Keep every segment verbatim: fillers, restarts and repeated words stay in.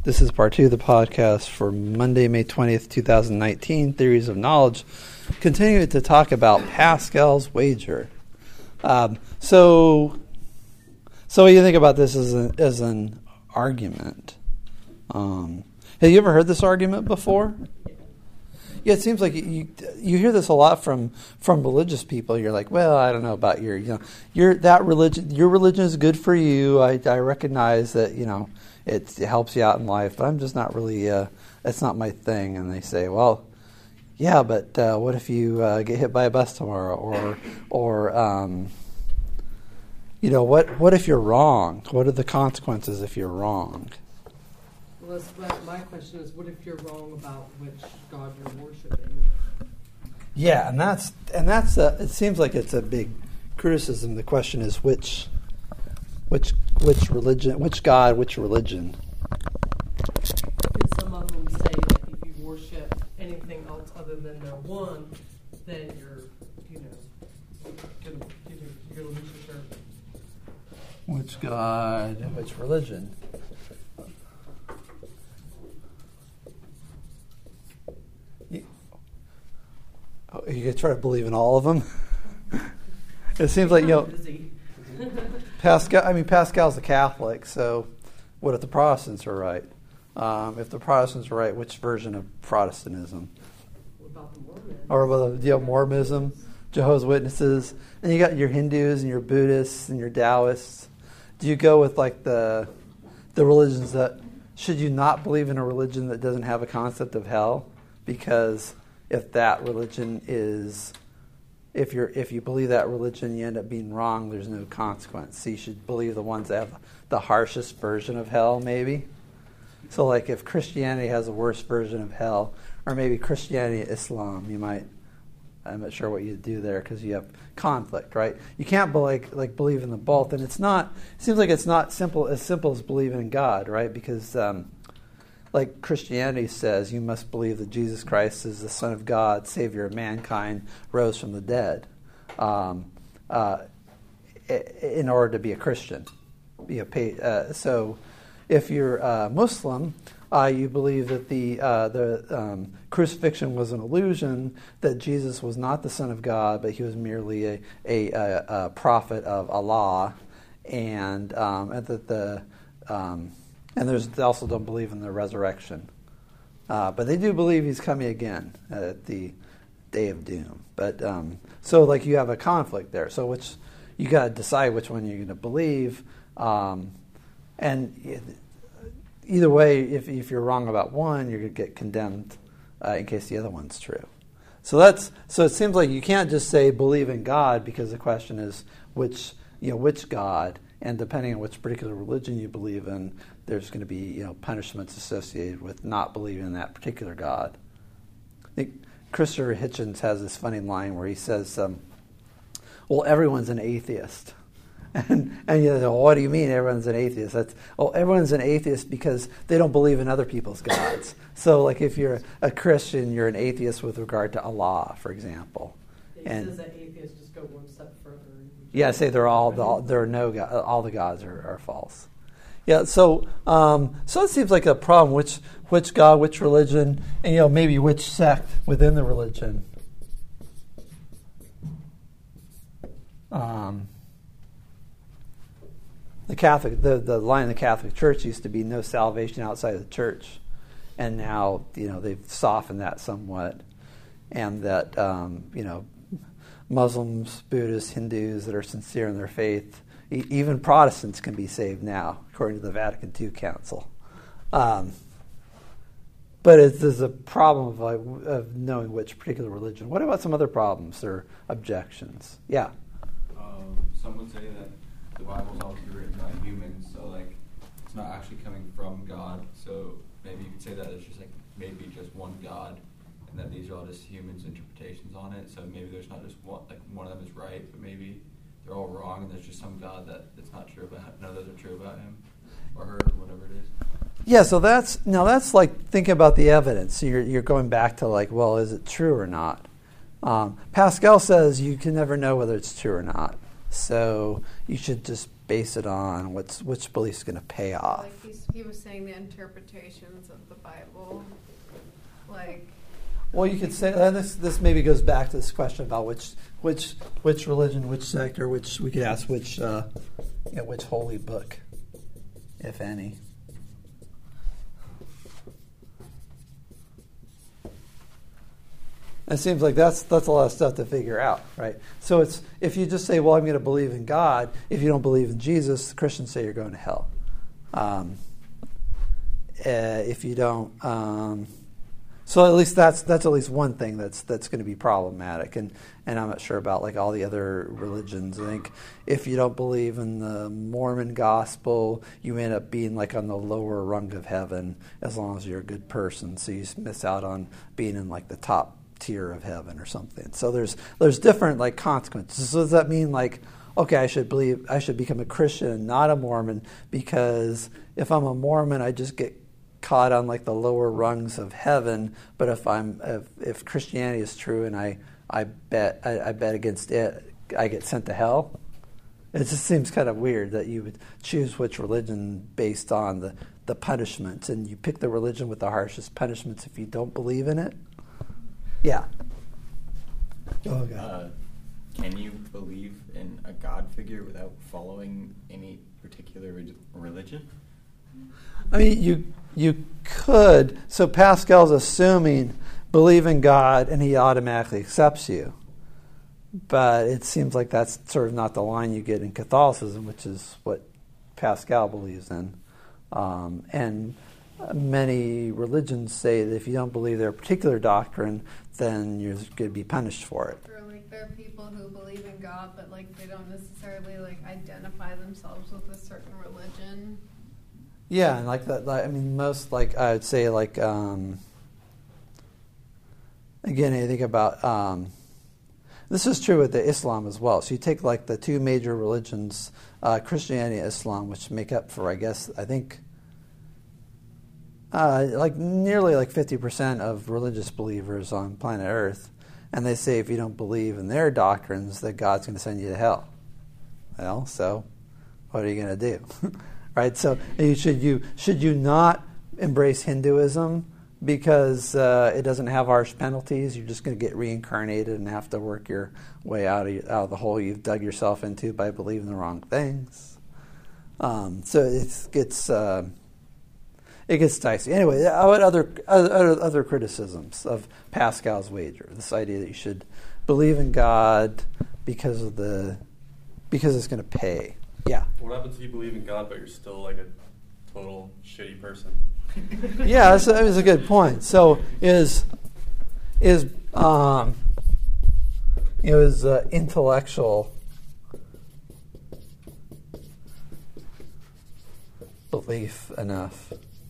This is part two of the podcast for Monday, May twentieth, twenty nineteen, Theories of Knowledge, continuing to talk about Pascal's wager. Um, so, so what do you think about this as, a, as an argument? Um, have you ever heard this argument before? Yeah, it seems like you you hear this a lot from, from religious people. You're like, well, I don't know about your, you know, your that religion. Your religion is good for you. I, I recognize that, you know, it, it helps you out in life, but I'm just not really. Uh, that's not my thing. And they say, well, yeah, but uh, what if you uh, get hit by a bus tomorrow, or or um, you know, what what if you're wrong? What are the consequences if you're wrong? Well, that's my question is, what if you're wrong about which God you're worshiping? Yeah, and that's and that's a, it seems like it's a big criticism. The question is which which which religion, which God, which religion. And some of them say that if you worship anything else other than the one, then you're, you know, gonna, you're gonna lose your service. Which God, which religion? You could try to believe in all of them. It seems like, you know, Pascal. I mean, Pascal's a Catholic, so what if the Protestants are right? Um, if the Protestants are right, which version of Protestantism? What about the Mormons? Or about the, you know, Mormonism, Jehovah's Witnesses, and you got your Hindus and your Buddhists and your Taoists. Do you go with like the the religions that should you not believe in a religion that doesn't have a concept of hell? Because if that religion is, if you're if you believe that religion, you end up being wrong. There's no consequence. So you should believe the ones that have the harshest version of hell, maybe. So, like, if Christianity has a worse version of hell, or maybe Christianity and Islam, you might. I'm not sure what you do there because you have conflict, right? You can't be like like believe in the both, and it's not. It seems like it's not simple as simple as believing in God, right? Because um, like Christianity says, you must believe that Jesus Christ is the Son of God, Savior of mankind, rose from the dead, um, uh, in order to be a Christian. Be a uh, so, if you're a Muslim, uh, you believe that the uh, the um, crucifixion was an illusion, that Jesus was not the Son of God, but he was merely a a, a, a prophet of Allah, and um, and that the um, And there's, they also don't believe in the resurrection. Uh, but they do believe he's coming again at the day of doom. But um, so, like, you have a conflict there. So which you got to decide which one you're going to believe. Um, and either way, if, if you're wrong about one, you're going to get condemned uh, in case the other one's true. So that's so it seems like you can't just say believe in God, because the question is which you know which God. And depending on which particular religion you believe in, there's going to be you know punishments associated with not believing in that particular God. I think Christopher Hitchens has this funny line where he says, um, "Well, everyone's an atheist," and and you know, well, what do you mean everyone's an atheist? That's well, everyone's an atheist because they don't believe in other people's gods. So, like, if you're a Christian, you're an atheist with regard to Allah, for example. He and, says that atheists just go one step further. Yeah, say they're all the, there are no God, all the gods are, are false. Yeah, so um, so it seems like a problem. Which which God, which religion, and you know maybe which sect within the religion. Um, the Catholic, the the line of the Catholic Church used to be no salvation outside of the church, and now you know they've softened that somewhat, and that um, you know. Muslims, Buddhists, Hindus that are sincere in their faith, e- even Protestants can be saved now, according to the Vatican Two Council. Um, but it's, there's a problem of, like, of knowing which particular religion. What about some other problems or objections? Yeah. Um, some would say that the Bible's obviously written by humans, so like it's not actually coming from God. So maybe you could say that it's just like maybe just one God. And that these are all just humans' interpretations on it. So maybe there's not just one, like one of them is right, but maybe they're all wrong, and there's just some God that it's not true about. None of those are true about him or her, or whatever it is. Yeah. So that's now that's like thinking about the evidence. So you're you're going back to like, well, is it true or not? Um, Pascal says you can never know whether it's true or not. So you should just base it on? What's which belief's going to pay off? Like he's, he was saying the interpretations of the Bible, like. Well, you could say and this. This maybe goes back to this question about which which which religion, which sect, or which we could ask which uh, you know, which holy book, if any. It seems like that's that's a lot of stuff to figure out, right? So it's if you just say, "Well, I'm going to believe in God," if you don't believe in Jesus, Christians say you're going to hell. Um, uh, if you don't, um, so at least that's that's at least one thing that's that's going to be problematic, and and I'm not sure about like all the other religions. I think if you don't believe in the Mormon gospel, you end up being like on the lower rung of heaven as long as you're a good person. So you miss out on being in like the top tier of heaven or something. So there's there's different like consequences. So does that mean like, okay, I should believe I should become a Christian and not a Mormon, because if I'm a Mormon I just get caught on like the lower rungs of heaven, but if I'm if, if Christianity is true and I I bet I, I bet against it, I get sent to hell? It just seems kind of weird that you would choose which religion based on the, the punishments, and you pick the religion with the harshest punishments if you don't believe in it. Yeah. Oh, God. Uh, can you believe in a God figure without following any particular re- religion? I mean, you you could. So Pascal's assuming believe in God and he automatically accepts you. But it seems like that's sort of not the line you get in Catholicism, which is what Pascal believes in. Um, and many religions say that if you don't believe their particular doctrine, then you're going to be punished for it. Or like there are people who believe in God, but like they don't necessarily like identify themselves with a certain religion. Yeah, and like that. Like, I mean, most like I would say like um, again, I think about um, this is true with the Islam as well. So you take like the two major religions, uh, Christianity and Islam, which make up for I guess I think. Uh, like nearly like fifty percent of religious believers on planet Earth, and they say if you don't believe in their doctrines, that God's going to send you to hell. Well, so what are you going to do, right? So you, should you should you not embrace Hinduism because uh, it doesn't have harsh penalties? You're just going to get reincarnated and have to work your way out of, out of the hole you've dug yourself into by believing the wrong things. Um, so it's it's. Uh, It gets dicey. Anyway, what other, other other criticisms of Pascal's wager? This idea that you should believe in God because of the because it's going to pay. Yeah. What happens if you believe in God but you're still like a total shitty person? Yeah, that's, that was a good point. So is is um, you know is uh, intellectual belief enough?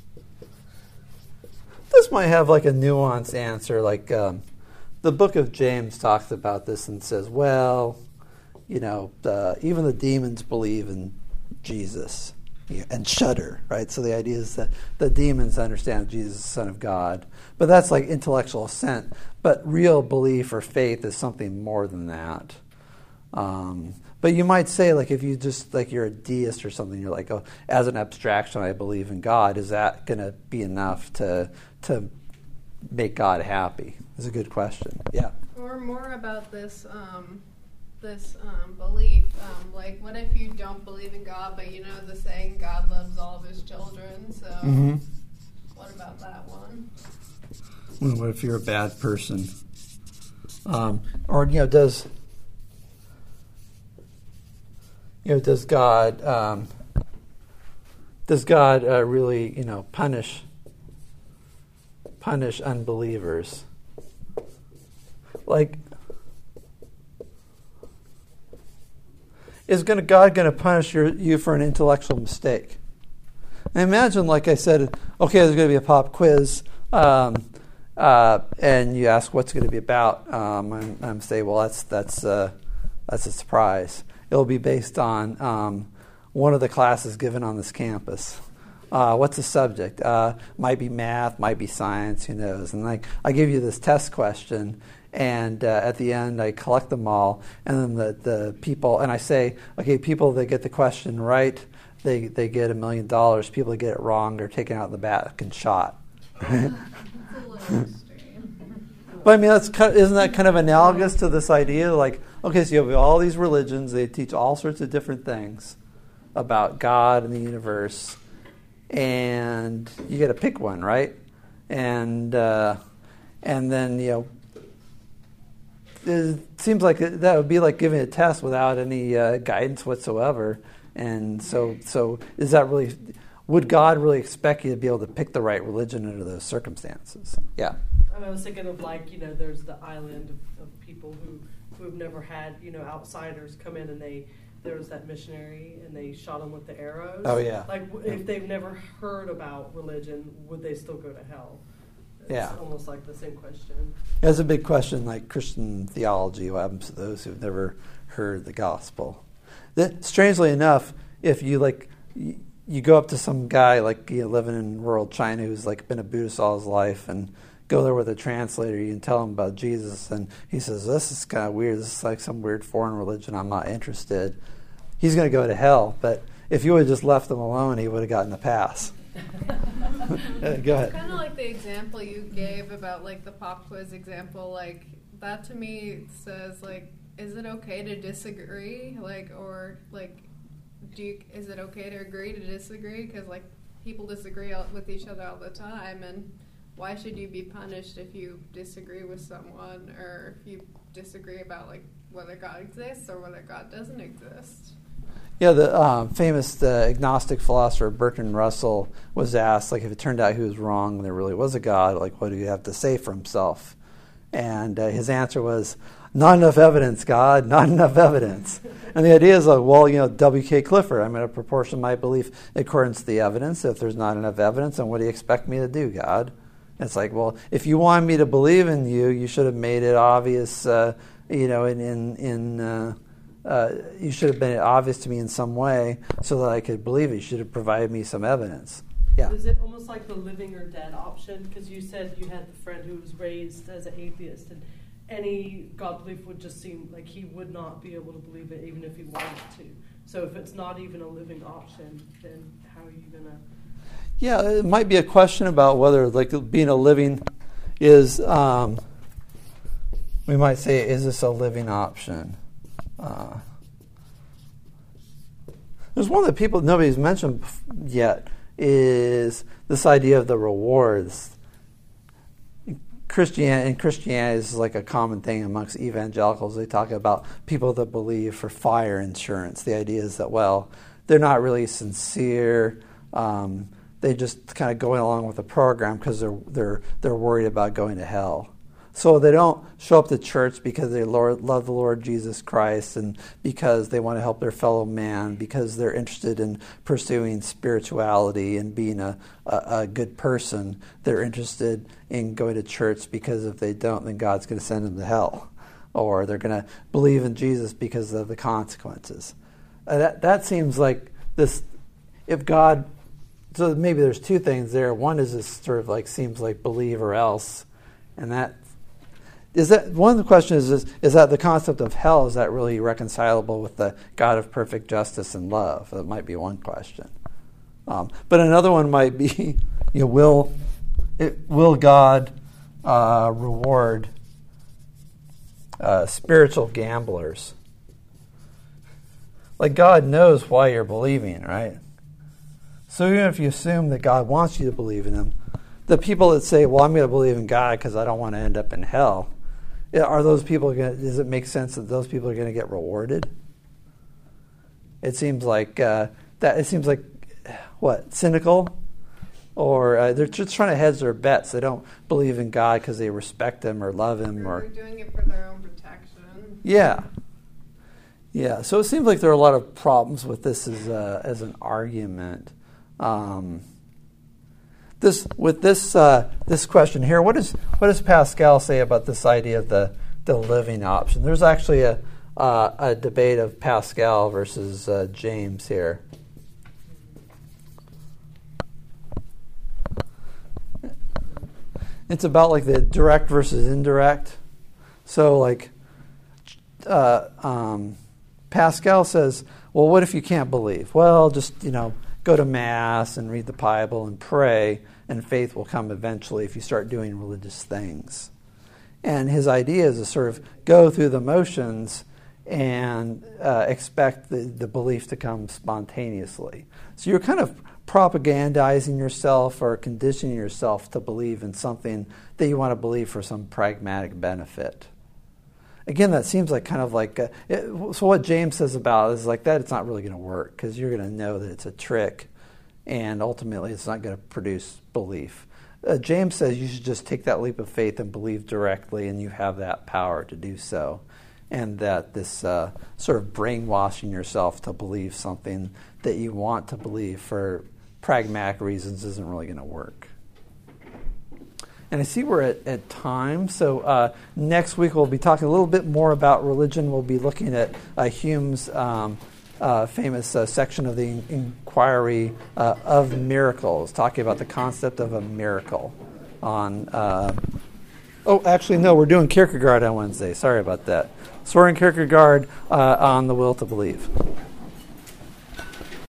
This might have like a nuanced answer. Like um, the book of James talks about this and says, well, you know, uh, even the demons believe in Jesus and shudder, right? So the idea is that the demons understand Jesus is the Son of God. But that's like intellectual assent. But real belief or faith is something more than that. Um, but you might say, like, if you just, like, you're a deist or something, you're like, oh, as an abstraction, I believe in God. Is that going to be enough to to make God happy? It's a good question. Yeah. Or more about this um, this um, belief. Um, like, what if you don't believe in God, but you know the saying, God loves all of his children? So Mm-hmm. what about that one? Well, what if you're a bad person? Um, or, you know, does... You know, does God um, does God uh, really, you know, punish punish unbelievers? Like, is gonna, God going to punish your, you for an intellectual mistake? And imagine, like I said, okay, there's going to be a pop quiz, um, uh, and you ask what's going to be about. Um, and I'm saying, well, that's that's uh, that's a surprise. It'll be based on um, one of the classes given on this campus. Uh, what's the subject? Uh, might be math, might be science, who knows? And like, I give you this test question, And uh, at the end, I collect them all, and then the, the people, and I say, okay, people that get the question right, they they get a million dollars. People that get it wrong, they're taken out in the back and shot. That's a little extreme. But I mean, that's kind of, isn't that kind of analogous to this idea? Like, okay, so you have all these religions, they teach all sorts of different things about God and the universe, and you got to pick one, right? And uh, and then, you know, it seems like that would be like giving a test without any uh, guidance whatsoever. And so, so is that really? Would God really expect you to be able to pick the right religion under those circumstances? Yeah. I, mean, I was thinking of like, you know, there's the island of, of people who who have never had, you know, outsiders come in, and they there was that missionary and they shot them with the arrows. Oh yeah. Like if they've never heard about religion, would they still go to hell? It's Yeah. almost like the same question. That's a big question, like Christian theology. What happens to those who've never heard the gospel? That, strangely enough, if you like, you, you go up to some guy like you know, living in rural China who's like been a Buddhist all his life, and go there with a translator, you can tell him about Jesus, and he says, "This is kind of weird. This is like some weird foreign religion. I'm not interested." He's going to go to hell. But if you would have just left him alone, he would have gotten the pass. Go ahead. It's kind of like the example you gave about like the pop quiz example. Like that to me says like, is it okay to disagree? Like, or like, do you, is it okay to agree to disagree? Because like people disagree all, with each other all the time, and why should you be punished if you disagree with someone, or if you disagree about like whether God exists or whether God doesn't exist? Yeah, the uh, famous uh, agnostic philosopher Bertrand Russell was asked, like, if it turned out he was wrong and there really was a God, like, what do you have to say for himself? And uh, his answer was, not enough evidence, God, not enough evidence. And the idea is, like, well, you know, W K Clifford, I'm going to proportion my belief according to the evidence. If there's not enough evidence, then what do you expect me to do, God? And it's like, well, if you want me to believe in you, you should have made it obvious, uh, you know, in in in. Uh, Uh, you should have been obvious to me in some way so that I could believe it. You should have provided me some evidence. Yeah. Is it almost like the living or dead option? Because you said you had the friend who was raised as an atheist, and any God belief would just seem like he would not be able to believe it even if he wanted to. So if it's not even a living option, then how are you going to... Yeah, it might be a question about whether like being a living is, um, we might say, is this a living option? Uh, there's one that people nobody's mentioned yet is this idea of the rewards. Christian in Christianity is like a common thing amongst evangelicals. They talk about people that believe for fire insurance. The idea is that, well, they're not really sincere. Um, they just kind of going along with the program because they're they're they're worried about going to hell. So they don't show up to church because they Lord, love the Lord Jesus Christ and because they want to help their fellow man, because they're interested in pursuing spirituality and being a, a, a good person. They're interested in going to church because if they don't, then God's going to send them to hell. Or they're going to believe in Jesus because of the consequences. Uh, that, that seems like this, if God, so maybe there's two things there. One is this sort of like seems like believe or else. And that Is that one of the questions is, is is that the concept of hell, is that really reconcilable with the God of perfect justice and love? That might be one question. Um, but another one might be, you know, will it, will God uh, reward uh, spiritual gamblers? Like God knows why you're believing, right? So even if you assume that God wants you to believe in Him, the people that say, well, I'm going to believe in God because I don't want to end up in hell, are those people going to, does it make sense that those people are going to get rewarded? It seems like uh, that. It seems like what, cynical, or uh, they're just trying to hedge their bets. They don't believe in God because they respect Him or love Him, Or or they're doing it for their own protection. yeah, yeah. So it seems like there are a lot of problems with this as a, as an argument. Um, This with this uh, this question here, what does what does Pascal say about this idea of the, the living option? There's actually a uh, a debate of Pascal versus uh, James here. It's about like the direct versus indirect. So, like, uh, um, Pascal says, well, what if you can't believe? Well, just, you know, go to Mass and read the Bible and pray, and faith will come eventually if you start doing religious things. And his idea is to sort of go through the motions and uh, expect the, the belief to come spontaneously. So you're kind of propagandizing yourself or conditioning yourself to believe in something that you want to believe for some pragmatic benefit. Again, that seems like kind of like, a, it, so what James says about it is like that it's not really going to work because you're going to know that it's a trick and ultimately it's not going to produce belief. Uh, James says you should just take that leap of faith and believe directly, and you have that power to do so. And that this uh, sort of brainwashing yourself to believe something that you want to believe for pragmatic reasons isn't really going to work. And I see we're at, at time, so uh, next week we'll be talking a little bit more about religion. We'll be looking at uh, Hume's um, uh, famous uh, section of the Inquiry uh, of Miracles, talking about the concept of a miracle. On uh, oh, actually, no, we're doing Kierkegaard on Wednesday. Sorry about that. Soren Kierkegaard uh, on the will to believe.